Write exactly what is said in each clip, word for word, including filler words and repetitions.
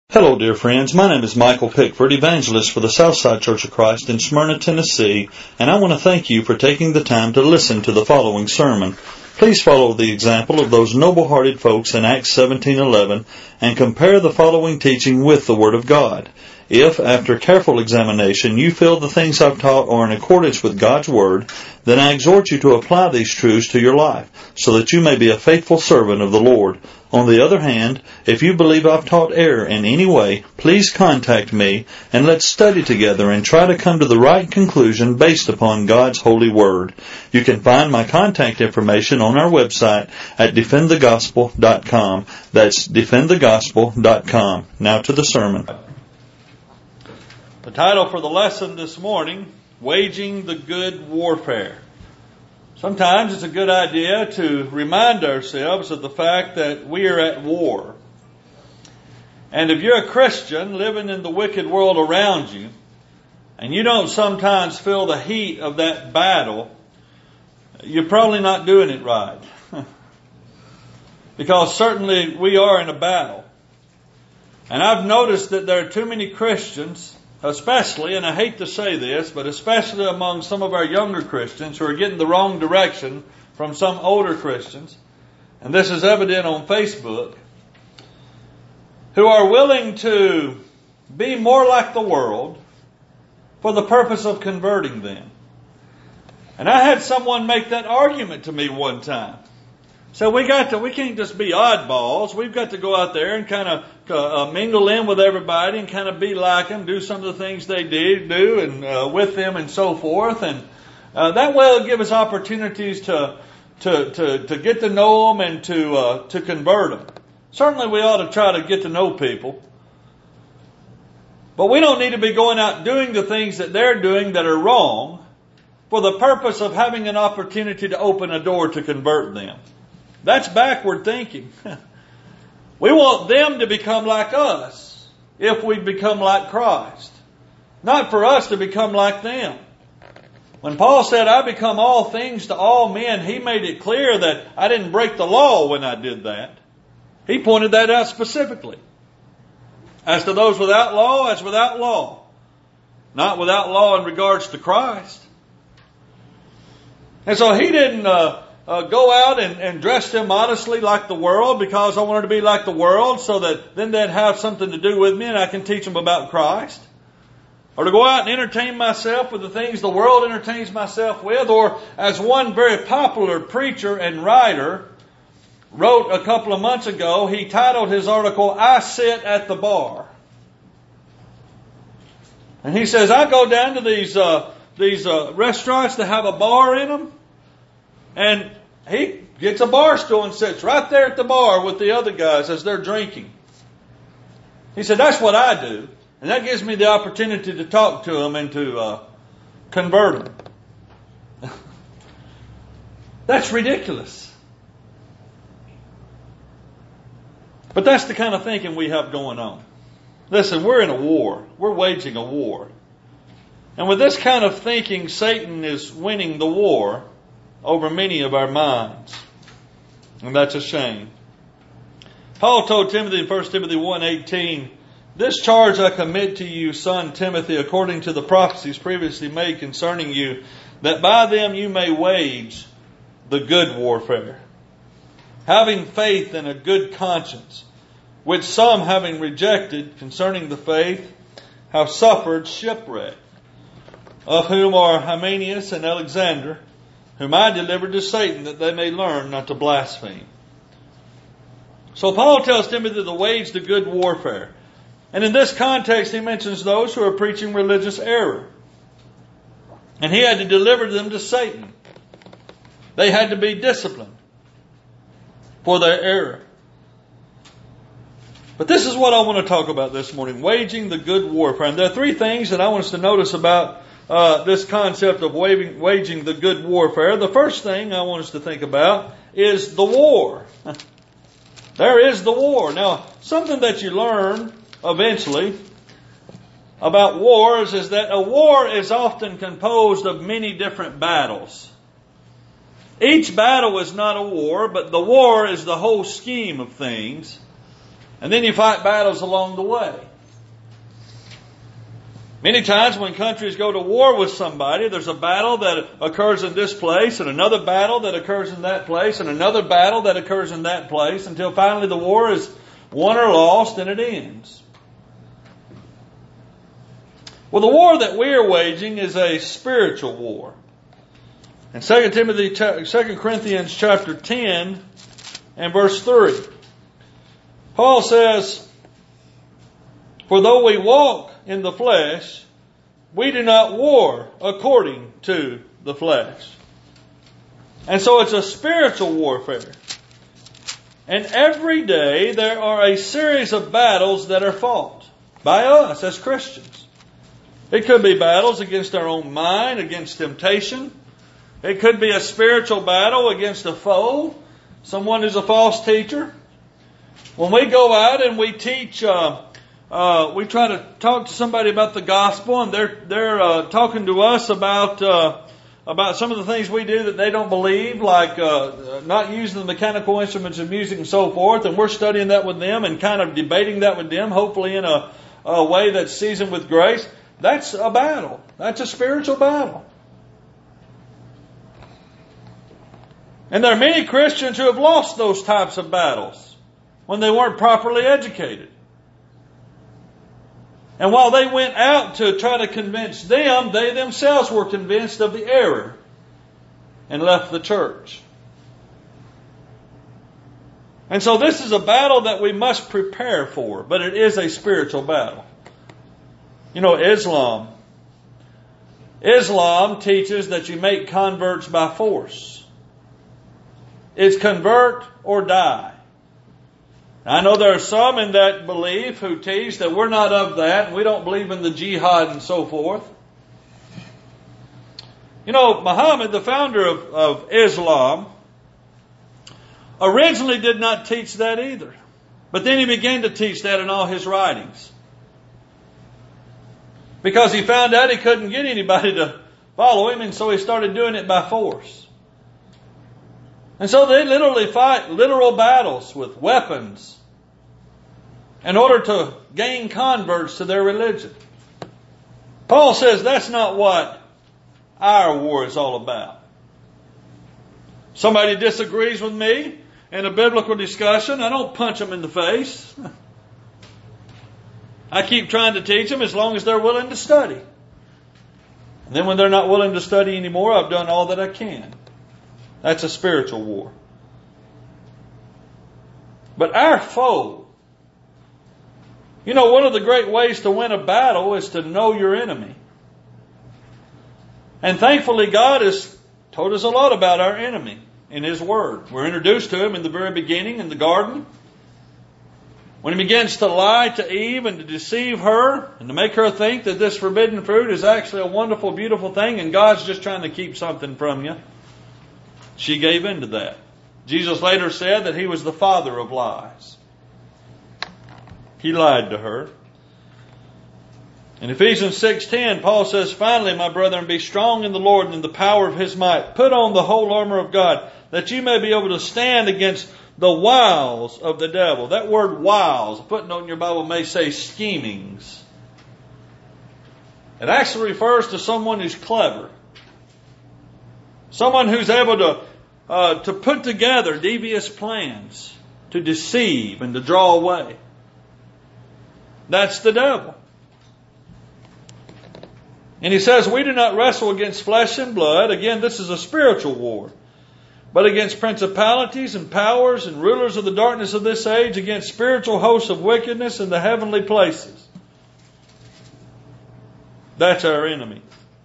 Hello, dear friends. My name is Michael Pickford, evangelist for the Southside Church of Christ in Smyrna, Tennessee, and I want to thank you for taking the time to listen to the following sermon. Please follow the example of those noble-hearted folks in Acts seventeen eleven and compare the following teaching with the Word of God. If, after careful examination, you feel the things I've taught are in accordance with God's Word, then I exhort you to apply these truths to your life, so that you may be a faithful servant of the Lord. On the other hand, if you believe I've taught error in any way, please contact me, and let's study together and try to come to the right conclusion based upon God's holy Word. You can find my contact information on our website at defend the gospel dot com. That's defend the gospel dot com. Now to the sermon. The title for the lesson this morning, Waging the Good Warfare. Sometimes it's a good idea to remind ourselves of the fact that we are at war. And if you're a Christian living in the wicked world around you, and you don't sometimes feel the heat of that battle, you're probably not doing it right. Because certainly we are in a battle. And I've noticed that there are too many Christians, especially, and I hate to say this, but especially among some of our younger Christians who are getting the wrong direction from some older Christians, and this is evident on Facebook, who are willing to be more like the world for the purpose of converting them. And I had someone make that argument to me one time. So we got to, we can't just be oddballs. We've got to go out there and kind of uh, mingle in with everybody and kind of be like them, do some of the things they did do and uh, with them and so forth. And uh, that way it'll give us opportunities to to to, to get to know them and to uh, to convert them. Certainly we ought to try to get to know people. But we don't need to be going out doing the things that they're doing that are wrong for the purpose of having an opportunity to open a door to convert them. That's backward thinking. We want them to become like us if we become like Christ. Not for us to become like them. When Paul said, I become all things to all men, he made it clear that I didn't break the law when I did that. He pointed that out specifically. As to those without law, as without law. Not without law in regards to Christ. And so he didn't uh, uh, go out and, and dress immodestly like the world because I wanted to be like the world so that then they'd have something to do with me and I can teach them about Christ. Or to go out and entertain myself with the things the world entertains myself with. Or as one very popular preacher and writer wrote a couple of months ago, he titled his article, I Sit at the Bar. And he says, I go down to these uh, these uh, restaurants that have a bar in them. And he gets a bar stool and sits right there at the bar with the other guys as they're drinking. He said, that's what I do. And that gives me the opportunity to talk to them and to uh, convert them. That's ridiculous. But that's the kind of thinking we have going on. Listen, we're in a war. We're waging a war. And with this kind of thinking, Satan is winning the war over many of our minds. And that's a shame. Paul told Timothy in First Timothy one eighteen, this charge I commit to you, son Timothy, according to the prophecies previously made concerning you, that by them you may wage the good warfare, having faith and a good conscience, which some, having rejected concerning the faith, have suffered shipwreck, of whom are Hymenaeus and Alexander, whom I delivered to Satan, that they may learn not to blaspheme. So Paul tells Timothy to wage the good warfare. And in this context, he mentions those who are preaching religious error. And he had to deliver them to Satan. They had to be disciplined for their error. But this is what I want to talk about this morning, waging the good warfare. And there are three things that I want us to notice about uh, this concept of waging, waging the good warfare. The first thing I want us to think about is the war. There is the war. Now, something that you learn eventually about wars is that a war is often composed of many different battles. Each battle is not a war, but the war is the whole scheme of things. And then you fight battles along the way. Many times when countries go to war with somebody, there's a battle that occurs in this place, and another battle that occurs in that place, and another battle that occurs in that place, until finally the war is won or lost and it ends. Well, the war that we are waging is a spiritual war. In Second Timothy, Second Corinthians chapter ten and verse three, Paul says, "For though we walk in the flesh, we do not war according to the flesh." And so it's a spiritual warfare. And every day there are a series of battles that are fought by us as Christians. It could be battles against our own mind, against temptation. It could be a spiritual battle against a foe, someone who's a false teacher. When we go out and we teach, uh, uh, we try to talk to somebody about the gospel, and they're they're uh, talking to us about uh, about some of the things we do that they don't believe, like uh, not using the mechanical instruments of music and so forth, and we're studying that with them and kind of debating that with them, hopefully in a, a way that's seasoned with grace. That's a battle. That's a spiritual battle. And there are many Christians who have lost those types of battles when they weren't properly educated. And while they went out to try to convince them, they themselves were convinced of the error and left the church. And so this is a battle that we must prepare for, but it is a spiritual battle. You know, Islam. Islam teaches that you make converts by force. It's convert or die. I know there are some in that belief who teach that we're not of that, and we don't believe in the jihad and so forth. You know, Muhammad, the founder of, of Islam, originally did not teach that either. But then he began to teach that in all his writings. Because he found out he couldn't get anybody to follow him, and so he started doing it by force. And so they literally fight literal battles with weapons in order to gain converts to their religion. Paul says that's not what our war is all about. Somebody disagrees with me in a biblical discussion, I don't punch them in the face. I keep trying to teach them as long as they're willing to study. And then when they're not willing to study anymore, I've done all that I can. That's a spiritual war. But our foe, you know, one of the great ways to win a battle is to know your enemy. And thankfully, God has told us a lot about our enemy in His Word. We're introduced to him in the very beginning in the garden, when he begins to lie to Eve and to deceive her and to make her think that this forbidden fruit is actually a wonderful, beautiful thing, and God's just trying to keep something from you. She gave in to that. Jesus later said that he was the father of lies. He lied to her. In Ephesians six ten, Paul says, "Finally, my brethren, be strong in the Lord and in the power of His might. Put on the whole armor of God, that you may be able to stand against the wiles of the devil." That word wiles, a footnote in your Bible may say schemings. It actually refers to someone who's clever. Someone who's able to uh, to put together devious plans to deceive and to draw away. That's the devil. And he says, we do not wrestle against flesh and blood. Again, this is a spiritual war. But against principalities and powers and rulers of the darkness of this age, against spiritual hosts of wickedness in the heavenly places. That's our enemy.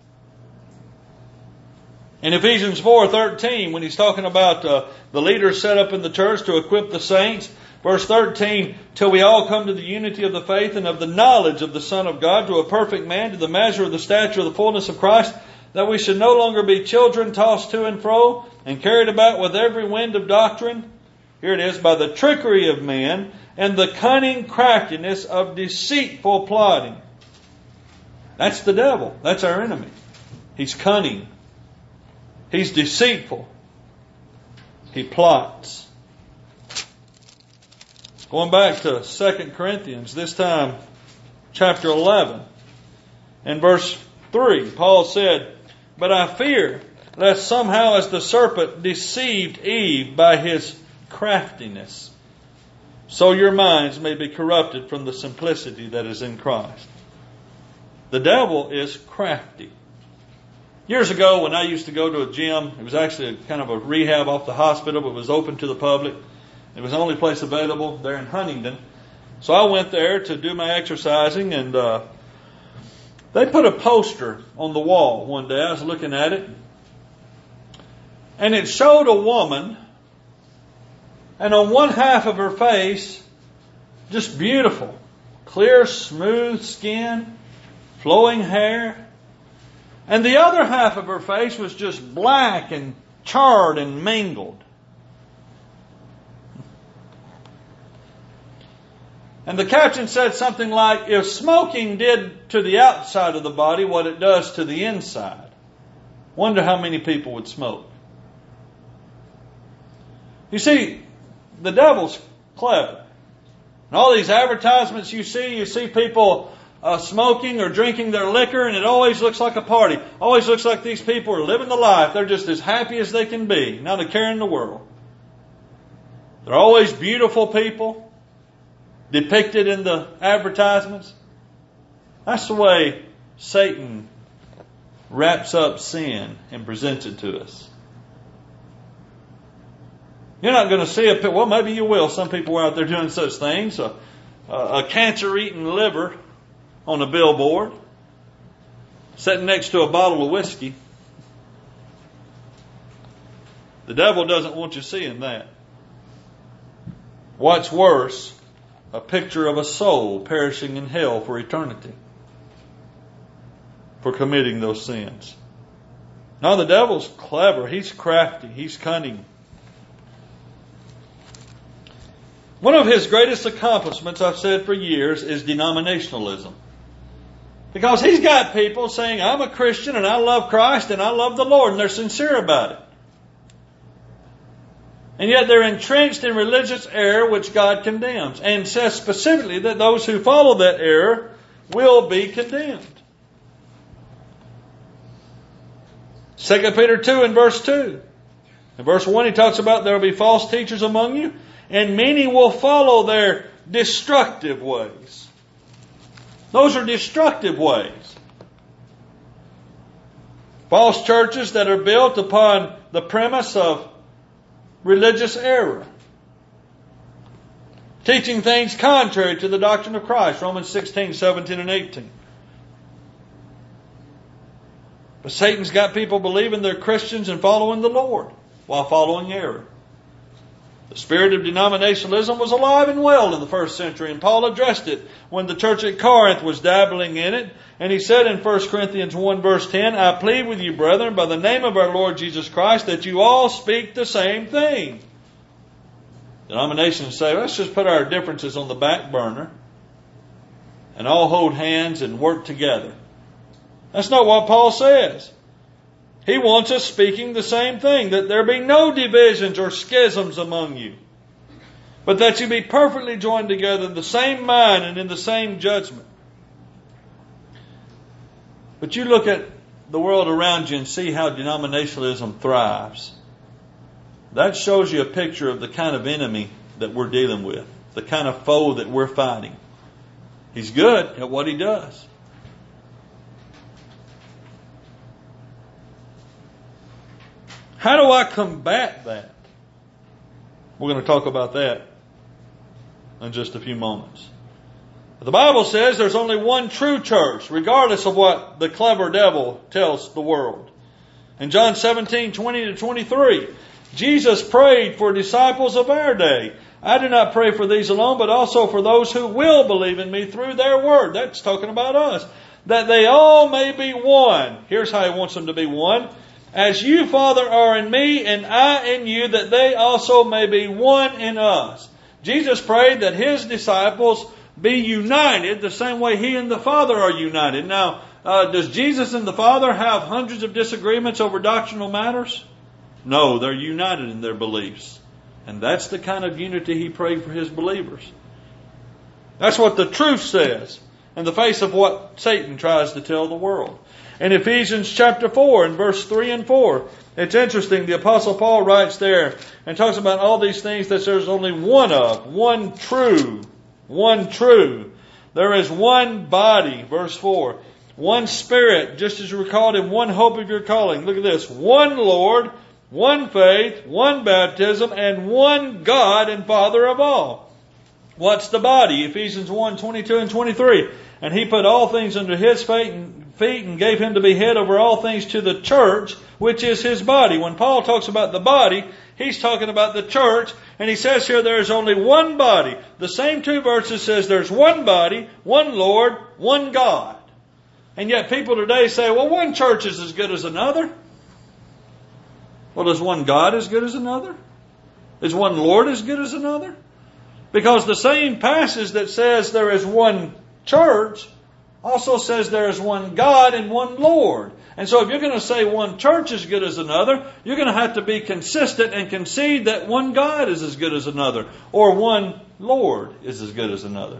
In Ephesians four thirteen, when he's talking about uh, the leaders set up in the church to equip the saints, verse thirteen, "Till we all come to the unity of the faith and of the knowledge of the Son of God, to a perfect man, to the measure of the stature of the fullness of Christ, that we should no longer be children tossed to and fro and carried about with every wind of doctrine." Here it is, "by the trickery of men and the cunning craftiness of deceitful plotting." That's the devil. That's our enemy. He's cunning. He's deceitful. He plots. Going back to Second Corinthians, this time chapter eleven and verse three, Paul said, "But I fear lest somehow as the serpent deceived Eve by his craftiness, so your minds may be corrupted from the simplicity that is in Christ." The devil is crafty. Years ago, when I used to go to a gym, it was actually a, kind of a rehab off the hospital, but it was open to the public. It was the only place available there in Huntington. So I went there to do my exercising, and uh, they put a poster on the wall one day. I was looking at it, and it showed a woman, and on one half of her face, just beautiful, clear, smooth skin, flowing hair. And the other half of her face was just black and charred and mangled. And the caption said something like, "If smoking did to the outside of the body what it does to the inside, wonder how many people would smoke." You see, the devil's clever. And all these advertisements you see, you see people uh, smoking or drinking their liquor, and it always looks like a party. Always looks like these people are living the life. They're just as happy as they can be, not a care in the world. They're always beautiful people, depicted in the advertisements. That's the way Satan wraps up sin and presents it to us. You're not going to see a, well, maybe you will. Some people are out there doing such things. A, a cancer-eating liver on a billboard, sitting next to a bottle of whiskey. The devil doesn't want you seeing that. What's worse, a picture of a soul perishing in hell for eternity for committing those sins. Now the devil's clever. He's crafty. He's cunning. One of his greatest accomplishments, I've said for years, is denominationalism. Because he's got people saying, "I'm a Christian and I love Christ and I love the Lord," and they're sincere about it. And yet they're entrenched in religious error which God condemns, and says specifically that those who follow that error will be condemned. Second Peter two and verse two. In verse one he talks about there will be false teachers among you, and many will follow their destructive ways. Those are destructive ways. False churches that are built upon the premise of religious error. Teaching things contrary to the doctrine of Christ. Romans sixteen, seventeen, and eighteen. But Satan's got people believing they're Christians and following the Lord while following error. The spirit of denominationalism was alive and well in the first century, and Paul addressed it when the church at Corinth was dabbling in it. And he said in First Corinthians one verse ten, "I plead with you, brethren, by the name of our Lord Jesus Christ, that you all speak the same thing." Denominations say, let's just put our differences on the back burner and all hold hands and work together. That's not what Paul says. He wants us speaking the same thing, that there be no divisions or schisms among you, but that you be perfectly joined together in the same mind and in the same judgment. But you look at the world around you and see how denominationalism thrives. That shows you a picture of the kind of enemy that we're dealing with, the kind of foe that we're fighting. He's good at what he does. How do I combat that? We're going to talk about that in just a few moments. The Bible says there's only one true church, regardless of what the clever devil tells the world. In John seventeen, twenty to twenty-three, Jesus prayed for disciples of our day. "I do not pray for these alone, but also for those who will believe in me through their word." That's talking about us. "That they all may be one." Here's how he wants them to be one. "As you, Father, are in me, and I in you, that they also may be one in us." Jesus prayed that his disciples be united the same way he and the Father are united. Now, uh, does Jesus and the Father have hundreds of disagreements over doctrinal matters? No, they're united in their beliefs. And that's the kind of unity he prayed for his believers. That's what the truth says in the face of what Satan tries to tell the world. In Ephesians chapter four and verse three and four, it's interesting. The Apostle Paul writes there and talks about all these things that there's only one of, one true, one true. There is one body, verse four, one Spirit, just as you were called in one hope of your calling. Look at this. One Lord, one faith, one baptism, and one God and Father of all. What's the body? Ephesians one, twenty-two and twenty-three. And He put all things under His feet and gave Him to be head over all things to the church, which is His body. When Paul talks about the body, he's talking about the church. And he says here there is only one body. The same two verses says there's one body, one Lord, one God. And yet people today say, well, one church is as good as another. Well, is one God as good as another? Is one Lord as good as another? Because the same passage that says there is one church also says there is one God and one Lord. And so if you're going to say one church is good as another, you're going to have to be consistent and concede that one God is as good as another, or one Lord is as good as another.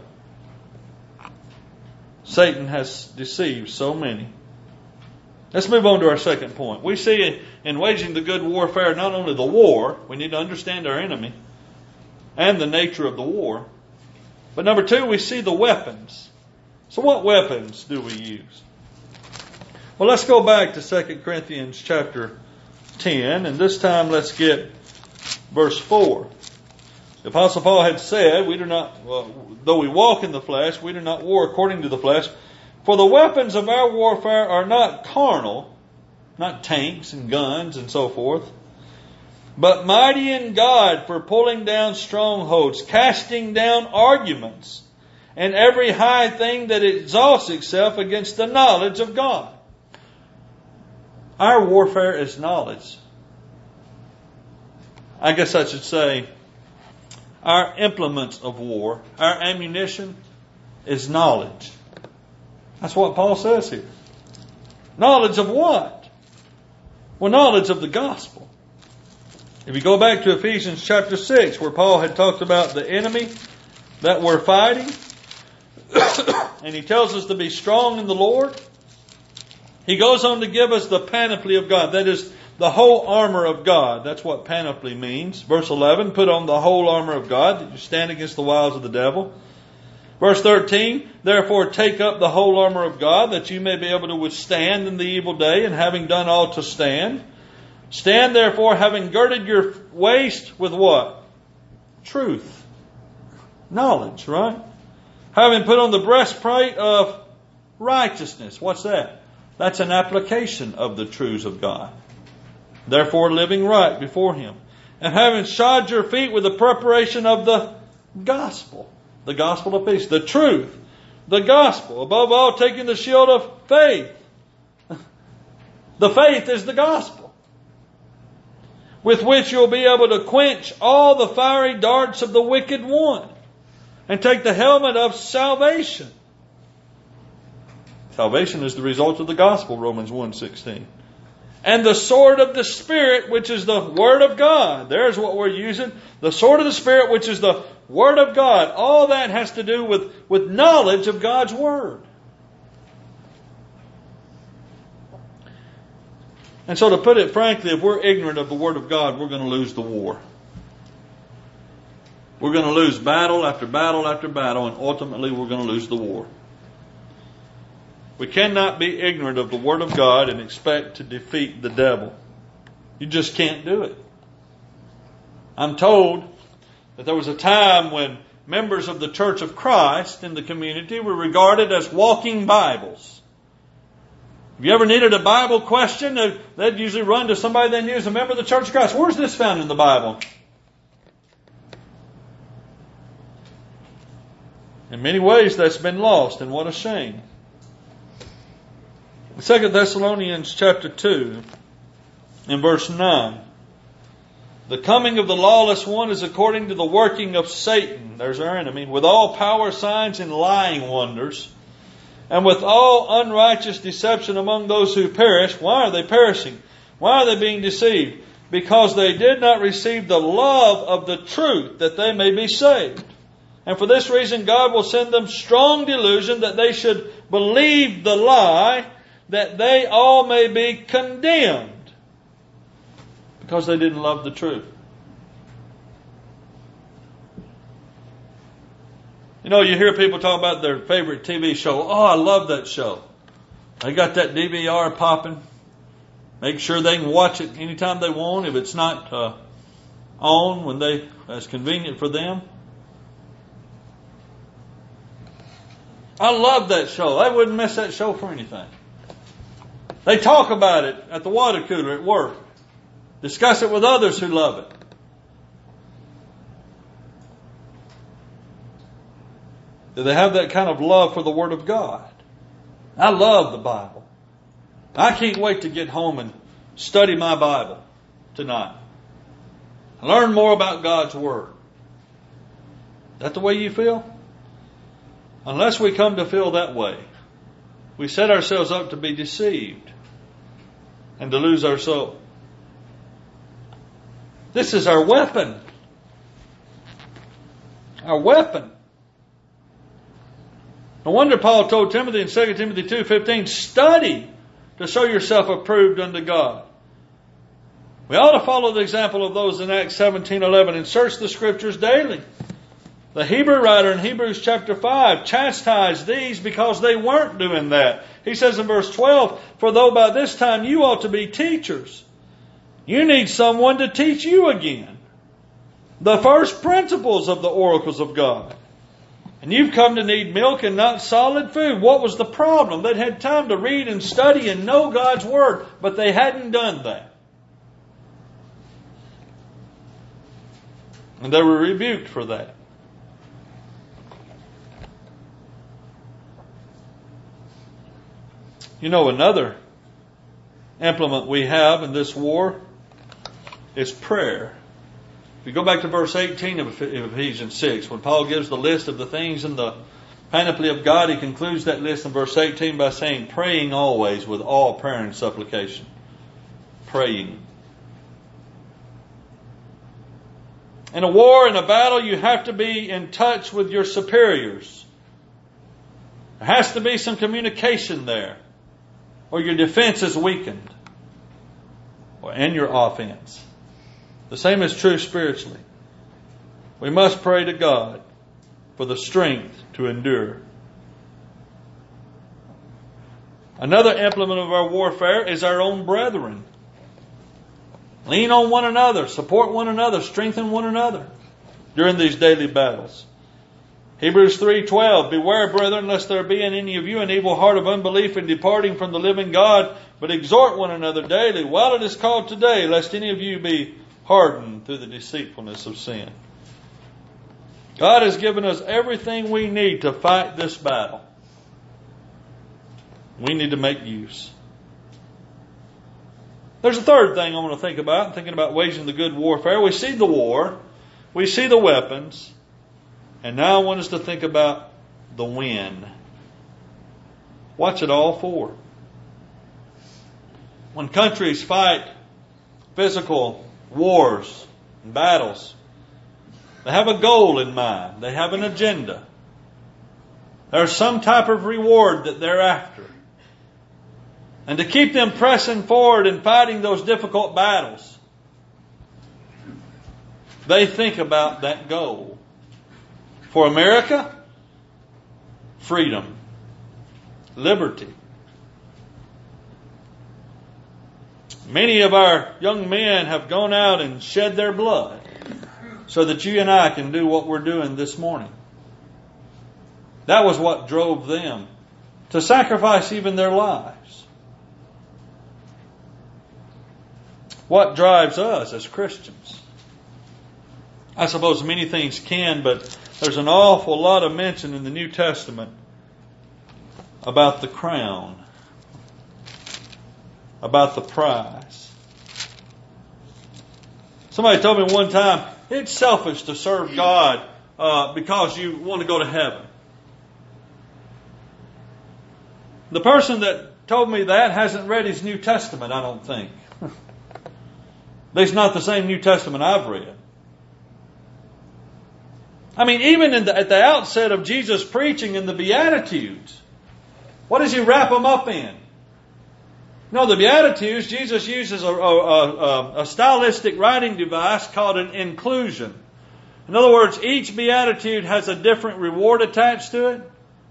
Satan has deceived so many. Let's move on to our second point. We see in waging the good warfare not only the war, we need to understand our enemy and the nature of the war, but number two, we see the weapons. So what weapons do we use? Well, let's go back to Second Corinthians chapter ten, and this time let's get verse four. The Apostle Paul had said, "We do not, well, though we walk in the flesh, we do not war according to the flesh. For the weapons of our warfare are not carnal," not tanks and guns and so forth, "but mighty in God for pulling down strongholds, casting down arguments, and every high thing that exalts itself against the knowledge of God." Our warfare is knowledge. I guess I should say our implements of war, our ammunition is knowledge. That's what Paul says here. Knowledge of what? Well, knowledge of the gospel. If you go back to Ephesians chapter six, where Paul had talked about the enemy that we're fighting, and he tells us to be strong in the Lord, he goes on to give us the panoply of God. That is the whole armor of God. That's what panoply means. Verse eleven, put on the whole armor of God that you stand against the wiles of the devil. Verse thirteen, therefore take up the whole armor of God that you may be able to withstand in the evil day, and having done all to stand. Stand therefore, having girded your waist with what? Truth. Knowledge, right? Having put on the breastplate of righteousness. What's that? That's an application of the truths of God. Therefore living right before Him. And having shod your feet with the preparation of the gospel. The gospel of peace. The truth. The gospel. Above all, taking the shield of faith. The faith is the gospel. With which you'll be able to quench all the fiery darts of the wicked one. And take the helmet of salvation. Salvation is the result of the gospel, Romans one sixteen. And the sword of the Spirit, which is the Word of God. There's what we're using. The sword of the Spirit, which is the Word of God. All that has to do with, with knowledge of God's Word. And so to put it frankly, if we're ignorant of the Word of God, we're going to lose the war. We're going to lose battle after battle after battle, and ultimately we're going to lose the war. We cannot be ignorant of the Word of God and expect to defeat the devil. You just can't do it. I'm told that there was a time when members of the Church of Christ in the community were regarded as walking Bibles. If you ever needed a Bible question, they'd usually run to somebody they knew as a member of the Church of Christ. Where's this found in the Bible? In many ways, that's been lost, and what a shame. Second Thessalonians chapter two, in verse nine. The coming of the lawless one is according to the working of Satan, there's our enemy, with all power, signs, and lying wonders, and with all unrighteous deception among those who perish. Why are they perishing? Why are they being deceived? Because they did not receive the love of the truth that they may be saved. And for this reason, God will send them strong delusion that they should believe the lie, that they all may be condemned because they didn't love the truth. You know, you hear people talk about their favorite T V show. Oh, I love that show. They got that D V R popping. Make sure they can watch it anytime they want if it's not uh, on when they it's convenient for them. I love that show. I wouldn't miss that show for anything. They talk about it at the water cooler at work. Discuss it with others who love it. Do they have that kind of love for the Word of God? I love the Bible. I can't wait to get home and study my Bible tonight. Learn more about God's Word. Is that the way you feel? Unless we come to feel that way, we set ourselves up to be deceived and to lose our soul. This is our weapon. Our weapon. No wonder Paul told Timothy in Second Timothy two fifteen, study to show yourself approved unto God. We ought to follow the example of those in Acts seventeen eleven and search the Scriptures daily. The Hebrew writer in Hebrews chapter five chastised these because they weren't doing that. He says in verse twelve, for though by this time you ought to be teachers, you need someone to teach you again the first principles of the oracles of God. And you've come to need milk and not solid food. What was the problem? They'd had time to read and study and know God's Word, but they hadn't done that. And they were rebuked for that. You know, another implement we have in this war is prayer. If you go back to verse eighteen of Ephesians six, when Paul gives the list of the things in the panoply of God, he concludes that list in verse eighteen by saying, praying always with all prayer and supplication. Praying. In a war, in a battle, you have to be in touch with your superiors. There has to be some communication there, or your defense is weakened, and your offense. The same is true spiritually. We must pray to God for the strength to endure. Another implement of our warfare is our own brethren. Lean on one another, support one another, strengthen one another during these daily battles. Hebrews three twelve, beware, brethren, lest there be in any of you an evil heart of unbelief in departing from the living God, but exhort one another daily, while it is called today, lest any of you be hardened through the deceitfulness of sin. God has given us everything we need to fight this battle. We need to make use. There's a third thing I want to think about, thinking about waging the good warfare. We see the war, we see the weapons, and now I want us to think about the win. What's it all for? When countries fight physical wars and battles, they have a goal in mind. They have an agenda. There's some type of reward that they're after. And to keep them pressing forward and fighting those difficult battles, they think about that goal. For America, freedom, liberty. Many of our young men have gone out and shed their blood so that you and I can do what we're doing this morning. That was what drove them to sacrifice even their lives. What drives us as Christians? I suppose many things can, but there's an awful lot of mention in the New Testament about the crown, about the prize. Somebody told me one time, it's selfish to serve God uh, because you want to go to heaven. The person that told me that hasn't read his New Testament, I don't think. It's not the same New Testament I've read. I mean, even in the, at the outset of Jesus preaching in the Beatitudes, what does He wrap them up in? No, the Beatitudes, Jesus uses a, a, a, a stylistic writing device called an inclusion. In other words, each Beatitude has a different reward attached to it.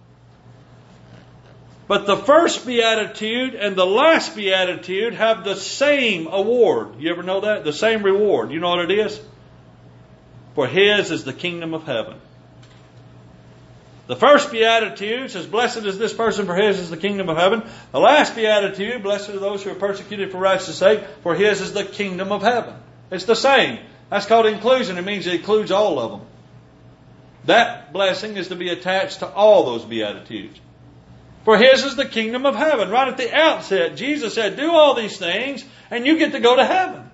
But the first Beatitude and the last Beatitude have the same award. You ever know that? The same reward. You know what it is? For His is the kingdom of heaven. The first Beatitude says, blessed is this person, for His is the kingdom of heaven. The last Beatitude, blessed are those who are persecuted for righteousness' sake, for His is the kingdom of heaven. It's the same. That's called inclusion. It means it includes all of them. That blessing is to be attached to all those Beatitudes. For His is the kingdom of heaven. Right at the outset, Jesus said, do all these things, and you get to go to heaven.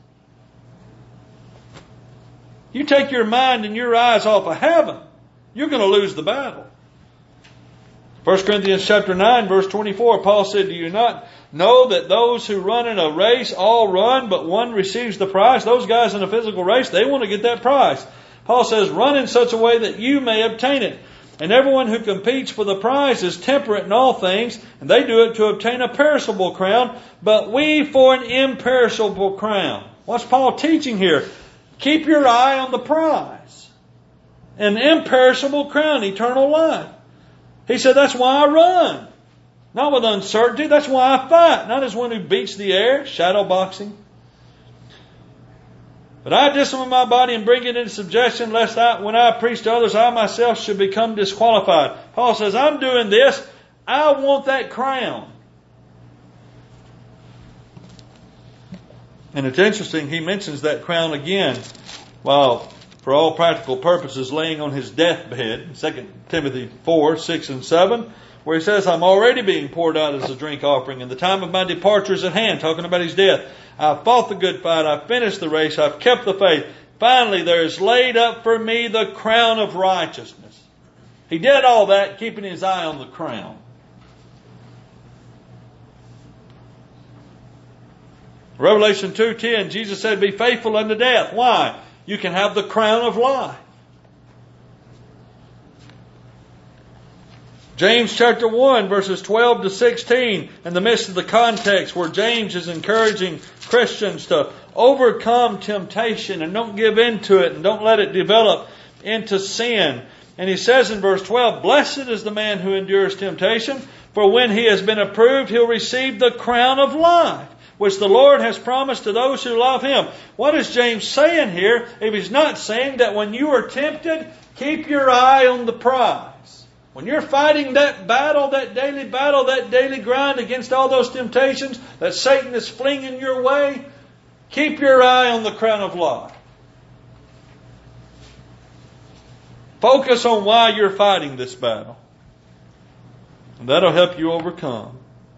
You take your mind and your eyes off of heaven, you're going to lose the battle. First Corinthians chapter nine, verse twenty-four, Paul said, do you not know that those who run in a race all run, but one receives the prize? Those guys in a physical race, they want to get that prize. Paul says, run in such a way that you may obtain it. And everyone who competes for the prize is temperate in all things, and they do it to obtain a perishable crown, but we for an imperishable crown. What's Paul teaching here? Keep your eye on the prize. An imperishable crown, eternal life. He said, that's why I run. Not with uncertainty. That's why I fight. Not as one who beats the air, shadow boxing. But I discipline my body and bring it into subjection, lest I, when I preach to others, I myself should become disqualified. Paul says, I'm doing this. I want that crown. And it's interesting, he mentions that crown again while, for all practical purposes, laying on his deathbed. Second Timothy four, six and seven, where he says, I'm already being poured out as a drink offering, and the time of my departure is at hand, talking about his death. I've fought the good fight, I've finished the race, I've kept the faith. Finally, there is laid up for me the crown of righteousness. He did all that, keeping his eye on the crown. Revelation two ten, Jesus said, be faithful unto death. Why? You can have the crown of life. James chapter one, verses twelve to sixteen, in the midst of the context where James is encouraging Christians to overcome temptation and don't give in to it and don't let it develop into sin. And he says in verse twelve, blessed is the man who endures temptation, for when he has been approved, he'll receive the crown of life, which the Lord has promised to those who love Him. What is James saying here? If he's not saying that when you are tempted, keep your eye on the prize. When you're fighting that battle, that daily battle, that daily grind against all those temptations that Satan is flinging your way, keep your eye on the crown of life. Focus on why you're fighting this battle. And that'll help you overcome.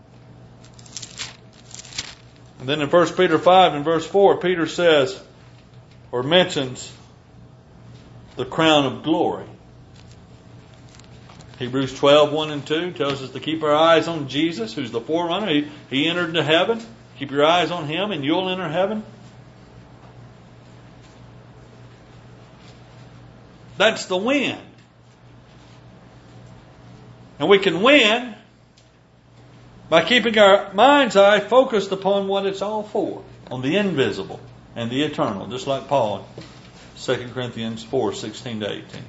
And then in First Peter five and verse four, Peter says, or mentions, the crown of glory. Hebrews twelve, one and two tells us to keep our eyes on Jesus, who's the forerunner. He, he entered into heaven. Keep your eyes on Him and you'll enter heaven. That's the win. And we can win by keeping our mind's eye focused upon what it's all for, on the invisible and the eternal, just like Paul in Second Corinthians four, sixteen to eighteen.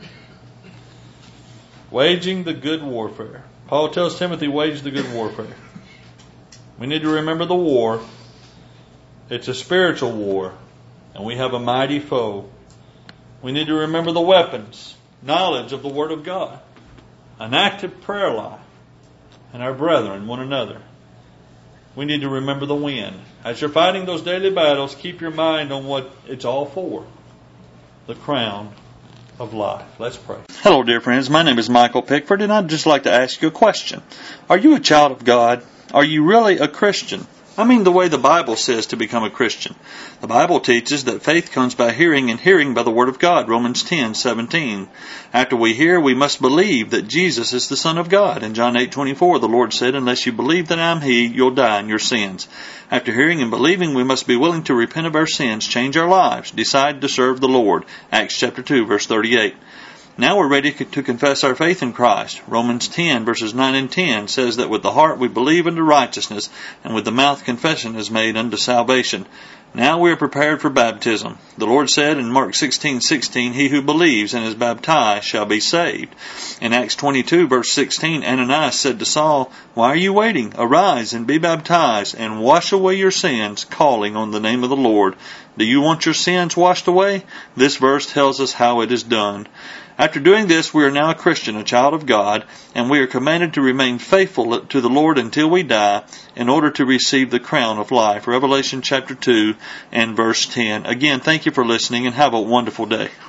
Waging the good warfare. Paul tells Timothy, wage the good warfare. We need to remember the war. It's a spiritual war, and we have a mighty foe. We need to remember the weapons, knowledge of the Word of God, an active prayer life, and our brethren, one another. We need to remember the win. As you're fighting those daily battles, keep your mind on what it's all for. The crown of life. Let's pray. Hello, dear friends. My name is Michael Pickford, and I'd just like to ask you a question. Are you a child of God? Are you really a Christian? I mean the way the Bible says to become a Christian. The Bible teaches that faith comes by hearing, and hearing by the Word of God, Romans ten, seventeen. After we hear, we must believe that Jesus is the Son of God. In John eight, twenty-four, the Lord said, unless you believe that I am He, you'll die in your sins. After hearing and believing, we must be willing to repent of our sins, change our lives, decide to serve the Lord. Acts chapter two, verse thirty-eight. Now we're ready to confess our faith in Christ. Romans ten, verses nine and ten says that with the heart we believe unto righteousness, and with the mouth confession is made unto salvation. Now we are prepared for baptism. The Lord said in Mark sixteen sixteen, he who believes and is baptized shall be saved. In Acts twenty-two, verse sixteen, Ananias said to Saul, why are you waiting? Arise and be baptized, and wash away your sins, calling on the name of the Lord. Do you want your sins washed away? This verse tells us how it is done. After doing this, we are now a Christian, a child of God, and we are commanded to remain faithful to the Lord until we die in order to receive the crown of life. Revelation chapter two and verse ten. Again, thank you for listening and have a wonderful day.